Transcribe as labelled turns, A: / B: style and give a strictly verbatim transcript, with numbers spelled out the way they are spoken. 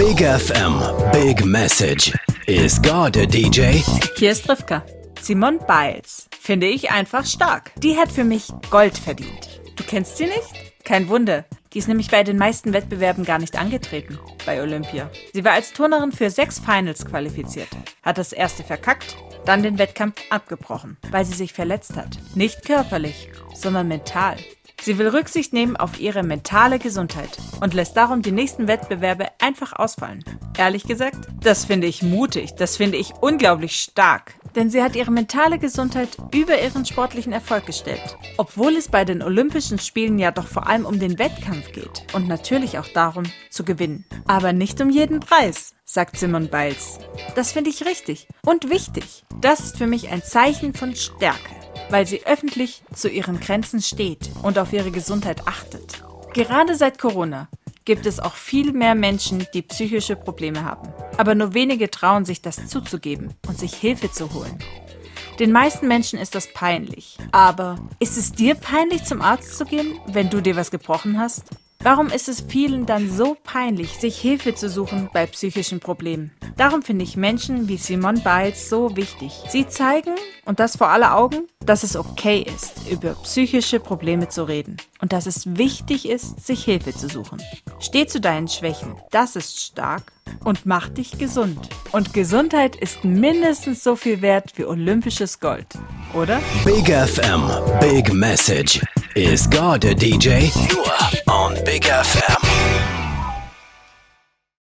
A: Big F M, Big Message. Is God a D J?
B: Hier ist Rivka. Simone Biles finde ich einfach stark. Die hat für mich Gold verdient. Du kennst sie nicht? Kein Wunder. Die ist nämlich bei den meisten Wettbewerben gar nicht angetreten, bei Olympia. Sie war als Turnerin für sechs Finals qualifiziert, hat das erste verkackt, dann den Wettkampf abgebrochen, weil sie sich verletzt hat. Nicht körperlich, sondern mental. Sie will Rücksicht nehmen auf ihre mentale Gesundheit und lässt darum die nächsten Wettbewerbe einfach ausfallen. Ehrlich gesagt, das finde ich mutig, das finde ich unglaublich stark. Denn sie hat ihre mentale Gesundheit über ihren sportlichen Erfolg gestellt. Obwohl es bei den Olympischen Spielen ja doch vor allem um den Wettkampf geht und natürlich auch darum, zu gewinnen. Aber nicht um jeden Preis, sagt Simone Biles. Das finde ich richtig und wichtig. Das ist für mich ein Zeichen von Stärke, weil sie öffentlich zu ihren Grenzen steht und auf ihre Gesundheit achtet. Gerade seit Corona gibt es auch viel mehr Menschen, die psychische Probleme haben. Aber nur wenige trauen sich das zuzugeben und sich Hilfe zu holen. Den meisten Menschen ist das peinlich. Aber ist es dir peinlich, zum Arzt zu gehen, wenn du dir was gebrochen hast? Warum ist es vielen dann so peinlich, sich Hilfe zu suchen bei psychischen Problemen? Darum finde ich Menschen wie Simone Biles so wichtig. Sie zeigen, und das vor aller Augen, dass es okay ist, über psychische Probleme zu reden. Und dass es wichtig ist, sich Hilfe zu suchen. Steh zu deinen Schwächen, das ist stark und mach dich gesund. Und Gesundheit ist mindestens so viel wert wie olympisches Gold, oder?
A: Big F M, Big Message. Is God a D J? Nur on Big F M.